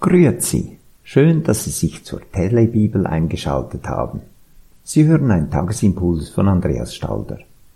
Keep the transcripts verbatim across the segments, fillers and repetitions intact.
Grüezi, schön, dass Sie sich zur Telebibel eingeschaltet haben. Sie hören einen Tagesimpuls von Andreas Stalder.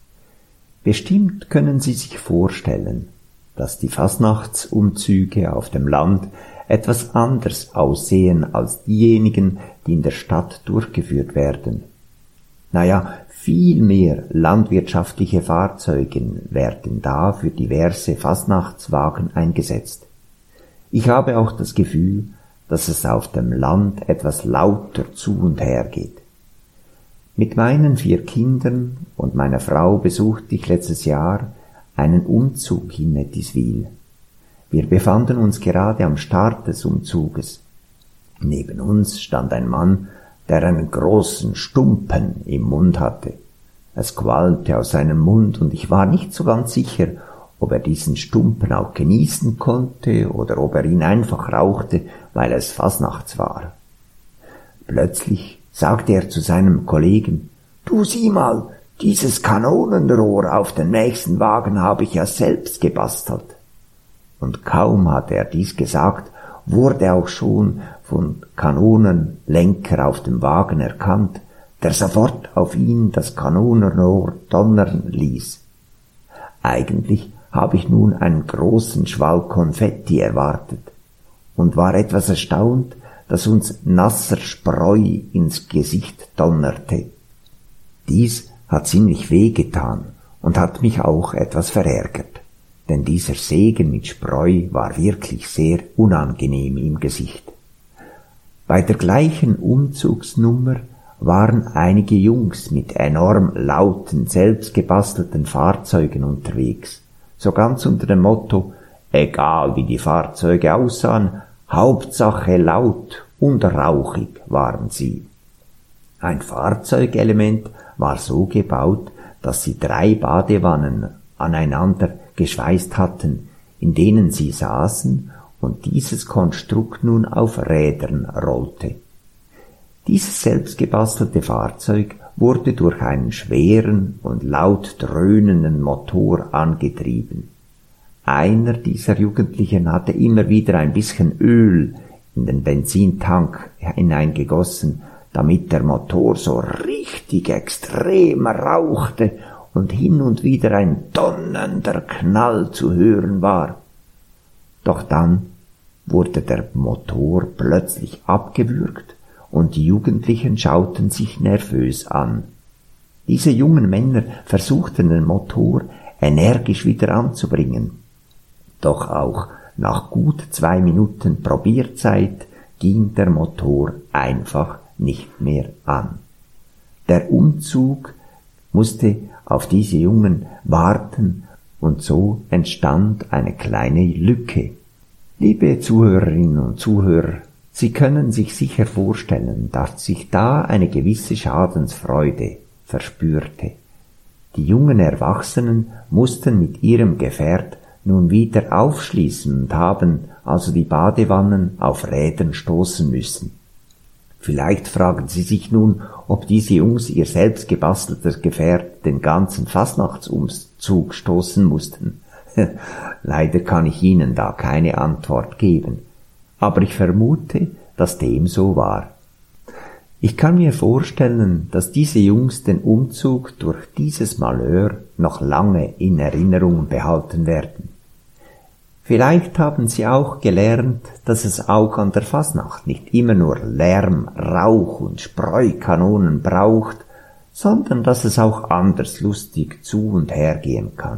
Bestimmt können Sie sich vorstellen, dass die Fastnachtsumzüge auf dem Land etwas anders aussehen als diejenigen, die in der Stadt durchgeführt werden. Naja, viel mehr landwirtschaftliche Fahrzeuge werden da für diverse Fastnachtswagen eingesetzt. Ich habe auch das Gefühl, dass es auf dem Land etwas lauter zu und her geht. Mit meinen vier Kindern und meiner Frau besuchte ich letztes Jahr einen Umzug in Nettiswil. Wir befanden uns gerade am Start des Umzuges. Neben uns stand ein Mann, der einen großen Stumpen im Mund hatte. Es qualmte aus seinem Mund und ich war nicht so ganz sicher, ob er diesen Stumpen auch genießen konnte oder ob er ihn einfach rauchte, weil es Fasnachts war. Plötzlich sagte er zu seinem Kollegen: »Du, sieh mal, dieses Kanonenrohr auf den nächsten Wagen habe ich ja selbst gebastelt.« Und kaum hatte er dies gesagt, wurde auch schon von Kanonenlenker auf dem Wagen erkannt, der sofort auf ihn das Kanonenrohr donnern ließ. Eigentlich habe ich nun einen großen Schwall Konfetti erwartet und war etwas erstaunt, dass uns nasser Spreu ins Gesicht donnerte. Dies hat ziemlich wehgetan und hat mich auch etwas verärgert, denn dieser Segen mit Spreu war wirklich sehr unangenehm im Gesicht. Bei der gleichen Umzugsnummer waren einige Jungs mit enorm lauten, selbstgebastelten Fahrzeugen unterwegs, so ganz unter dem Motto: egal wie die Fahrzeuge aussahen, Hauptsache laut und rauchig waren sie. Ein Fahrzeugelement war so gebaut, dass sie drei Badewannen aneinander geschweißt hatten, in denen sie saßen und dieses Konstrukt nun auf Rädern rollte. Dieses selbstgebastelte Fahrzeug wurde durch einen schweren und laut dröhnenden Motor angetrieben. Einer dieser Jugendlichen hatte immer wieder ein bisschen Öl in den Benzintank hineingegossen, damit der Motor so richtig extrem rauchte und hin und wieder ein donnernder Knall zu hören war. Doch dann wurde der Motor plötzlich abgewürgt und die Jugendlichen schauten sich nervös an. Diese jungen Männer versuchten den Motor energisch wieder anzubringen. Doch auch nach gut zwei Minuten Probierzeit ging der Motor einfach nicht mehr an. Der Umzug musste auf diese Jungen warten und so entstand eine kleine Lücke. Liebe Zuhörerinnen und Zuhörer, Sie können sich sicher vorstellen, dass sich da eine gewisse Schadensfreude verspürte. Die jungen Erwachsenen mussten mit ihrem Gefährt nun wieder aufschließen und haben also die Badewannen auf Rädern stoßen müssen. Vielleicht fragen Sie sich nun, ob diese Jungs ihr selbst gebasteltes Gefährt den ganzen Fastnachtsumzug stoßen mussten. Leider kann ich Ihnen da keine Antwort geben, aber ich vermute, dass dem so war. Ich kann mir vorstellen, dass diese Jungs den Umzug durch dieses Malheur noch lange in Erinnerung behalten werden. Vielleicht haben sie auch gelernt, dass es auch an der Fasnacht nicht immer nur Lärm, Rauch und Spreukanonen braucht, sondern dass es auch anders lustig zu und her gehen kann.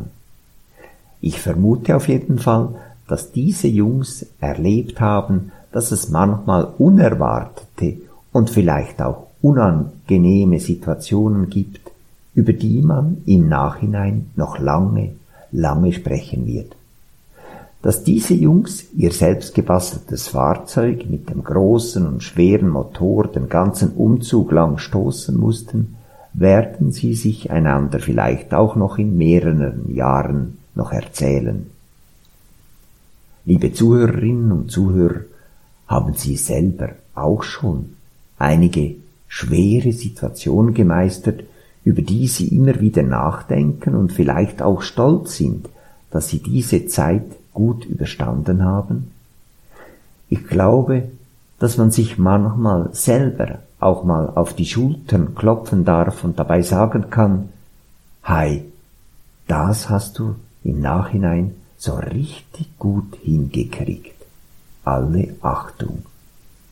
Ich vermute auf jeden Fall, dass diese Jungs erlebt haben, dass es manchmal unerwartete und vielleicht auch unangenehme Situationen gibt, über die man im Nachhinein noch lange, lange sprechen wird. Dass diese Jungs ihr selbst gebasteltes Fahrzeug mit dem großen und schweren Motor den ganzen Umzug lang stoßen mussten, werden sie sich einander vielleicht auch noch in mehreren Jahren noch erzählen. Liebe Zuhörerinnen und Zuhörer, haben Sie selber auch schon einige schwere Situationen gemeistert, über die Sie immer wieder nachdenken und vielleicht auch stolz sind, dass Sie diese Zeit gut überstanden haben? Ich glaube, dass man sich manchmal selber auch mal auf die Schultern klopfen darf und dabei sagen kann, hey, das hast du im Nachhinein so richtig gut hingekriegt. Alle Achtung.